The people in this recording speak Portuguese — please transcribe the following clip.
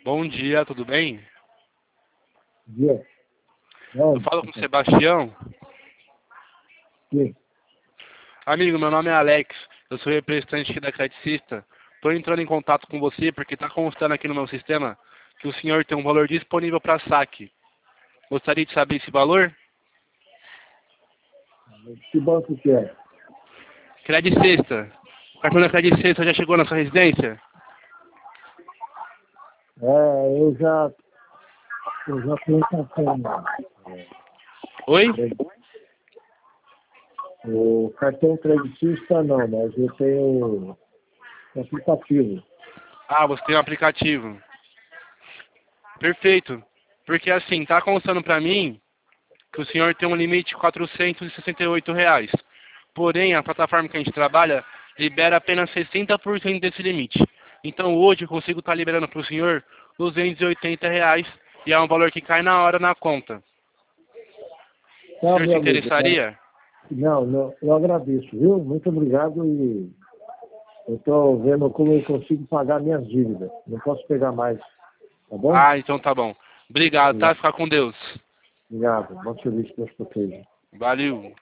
Bom dia, tudo bem? Dia. Eu falo com o Sebastião. Sim. Amigo, meu nome é Alex, eu sou representante aqui da Creticista. Estou entrando em contato com você porque está constando aqui no meu sistema que o senhor tem um valor disponível para saque. Gostaria de saber esse valor? Que banco que é? Creticista. O cartão da Creticista já chegou na sua residência? Eu já tenho cartão. Oi? O cartão creditista não, mas eu tenho aplicativo. Ah, você tem um aplicativo. Perfeito. Porque assim, está constando para mim que o senhor tem um limite de R$ 468. Porém, a plataforma que a gente trabalha libera apenas 60% desse limite. Então hoje eu consigo estar liberando para o senhor R$ 280 e é um valor que cai na hora na conta. O Tá, senhor se meu amigo? interessaria? Não, eu agradeço, viu? Muito obrigado e eu estou vendo como eu consigo pagar minhas dívidas. Não posso pegar mais, tá bom? Ah, então tá bom. Obrigado, tá? Obrigado. Fica com Deus. Obrigado. Bom serviço, Deus proteja. Valeu.